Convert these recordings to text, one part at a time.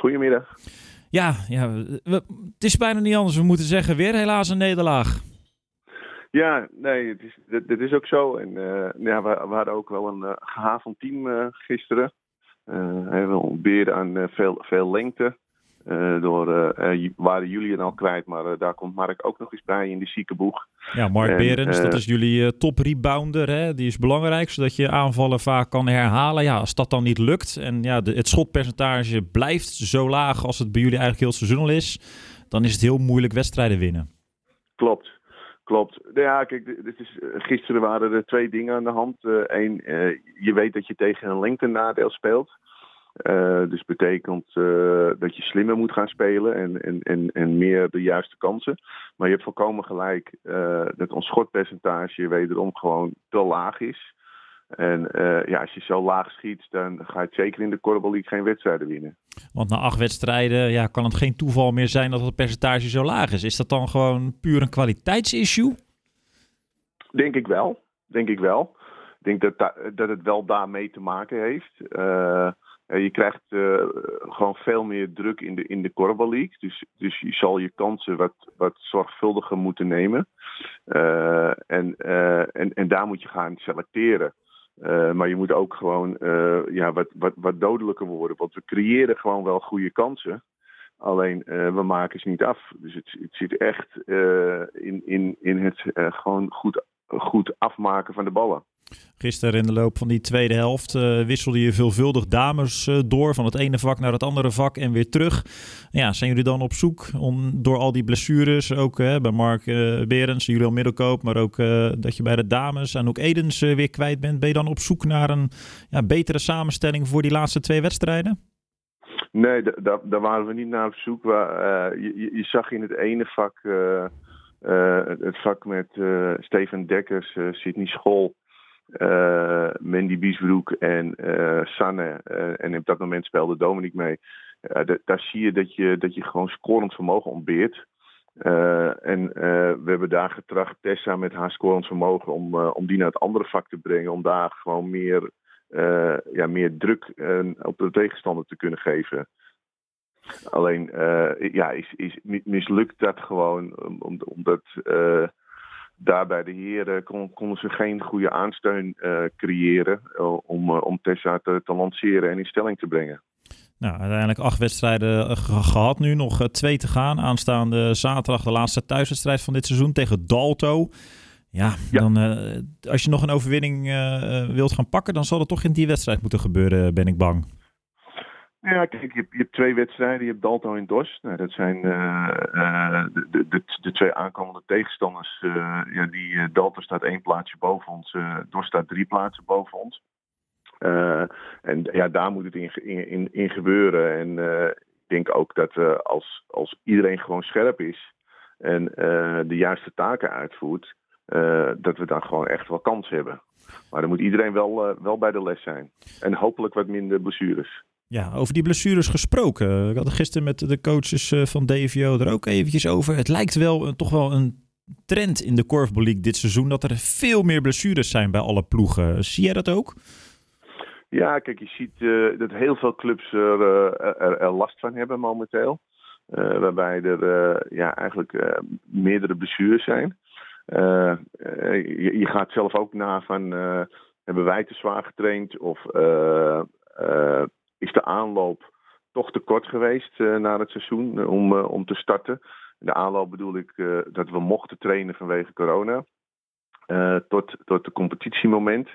Goedemiddag. Het is bijna niet anders. We moeten zeggen, weer helaas een nederlaag. Ja, nee, dit is ook zo. En we hadden ook wel een gehavend team gisteren. We ontbeerden aan veel lengte. Waren jullie al kwijt, maar daar komt Mark ook nog eens bij in de ziekenboeg. Ja, Mark Berends, dat is jullie top rebounder. Hè? Die is belangrijk, zodat je aanvallen vaak kan herhalen. Ja, als dat dan niet lukt en het schotpercentage blijft zo laag als het bij jullie eigenlijk heel het seizoen al is, dan is het heel moeilijk wedstrijden winnen. Klopt. Ja, kijk, gisteren waren er 2 dingen aan de hand. Eén, je weet dat je tegen een lengtenadeel speelt. Dus betekent dat je slimmer moet gaan spelen en meer de juiste kansen. Maar je hebt volkomen gelijk dat ons schotpercentage wederom gewoon te laag is. En als je zo laag schiet, dan ga je zeker in de Korfbal League geen wedstrijden winnen. Want na 8 wedstrijden kan het geen toeval meer zijn dat het percentage zo laag is. Is dat dan gewoon puur een kwaliteitsissue? Denk ik wel. Ik denk dat het wel daarmee te maken heeft. Je krijgt gewoon veel meer druk in de Korfbal League. Dus je zal je kansen wat zorgvuldiger moeten nemen. En daar moet je gaan selecteren. Maar je moet ook gewoon wat dodelijker worden. Want we creëren gewoon wel goede kansen. Alleen we maken ze niet af. Dus het zit echt in het gewoon goed afmaken van de ballen. Gisteren in de loop van die tweede helft wisselde je veelvuldig dames door van het ene vak naar het andere vak en weer terug. Ja, zijn jullie dan op zoek door al die blessures, ook bij Mark Berends, Julian Middelkoop, maar ook dat je bij de dames en ook Edens weer kwijt bent. Ben je dan op zoek naar een betere samenstelling voor die laatste 2 wedstrijden? Nee, daar waren we niet naar op zoek. Je zag in het ene vak, het vak met Steven Dekkers, Sydney School, Mandy Biesbroek en Sanne. En op dat moment speelde Dominique mee. Daar zie je dat je gewoon scorend vermogen ontbeert. En we hebben daar getracht, Tessa met haar scorend vermogen, om die naar het andere vak te brengen. Om daar gewoon meer druk op de tegenstander te kunnen geven. Alleen mislukt dat gewoon omdat daar bij de heren konden ze geen goede aansteun creëren om Tessa te lanceren en in stelling te brengen. Nou, uiteindelijk 8 wedstrijden gehad nu, nog 2 te gaan. Aanstaande zaterdag de laatste thuiswedstrijd van dit seizoen tegen Dalto. Ja. Dan als je nog een overwinning wilt gaan pakken, dan zal het toch in die wedstrijd moeten gebeuren, ben ik bang. Ja, kijk, je hebt 2 wedstrijden. Je hebt Dalto en Dos. Nou, dat zijn de 2 aankomende tegenstanders. Dalto staat 1 plaatsje boven ons. Dos staat 3 plaatsen boven ons. Daar moet het in gebeuren. En ik denk ook dat als iedereen gewoon scherp is en de juiste taken uitvoert, dat we dan gewoon echt wel kans hebben. Maar dan moet iedereen wel bij de les zijn. En hopelijk wat minder blessures. Ja, over die blessures gesproken. Ik had het gisteren met de coaches van DVO er ook eventjes over. Het lijkt wel toch wel een trend in de Korfbal League dit seizoen dat er veel meer blessures zijn bij alle ploegen. Zie jij dat ook? Ja, kijk, je ziet dat heel veel clubs er last van hebben momenteel. Waarbij er eigenlijk meerdere blessures zijn. Je gaat zelf ook na van, hebben wij te zwaar getraind of is de aanloop toch te kort geweest na het seizoen om te starten. De aanloop bedoel ik dat we mochten trainen vanwege corona. Tot de competitiemoment.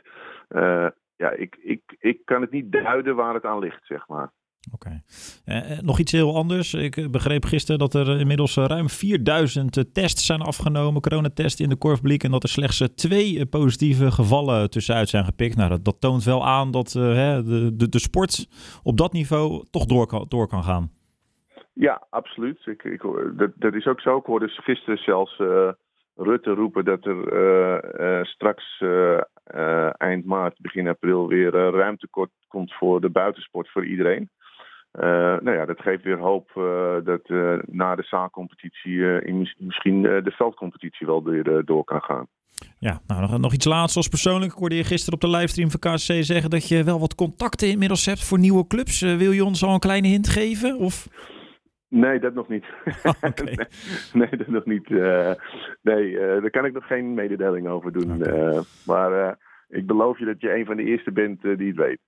Ik kan het niet duiden waar het aan ligt, zeg maar. Oké. Nog iets heel anders. Ik begreep gisteren dat er inmiddels ruim 4000 tests zijn afgenomen, coronatests in de Korfbal League, en dat er slechts 2 positieve gevallen tussenuit zijn gepikt. Nou, dat toont wel aan dat de sport op dat niveau toch door kan gaan. Ja, absoluut. Dat is ook zo. Ik hoorde gisteren zelfs Rutte roepen dat er straks eind maart, begin april weer ruimte komt voor de buitensport voor iedereen. Dat geeft weer hoop dat na de zaalcompetitie misschien de veldcompetitie wel weer door kan gaan. Ja, nou nog iets laatst als persoonlijk. Ik hoorde je gisteren op de livestream van KCC zeggen dat je wel wat contacten inmiddels hebt voor nieuwe clubs. Wil je ons al een kleine hint geven? Of... Nee, dat nog niet. Oh, okay. nee, dat nog niet. Daar kan ik nog geen mededeling over doen. Okay. Maar ik beloof je dat je een van de eerste bent die het weet.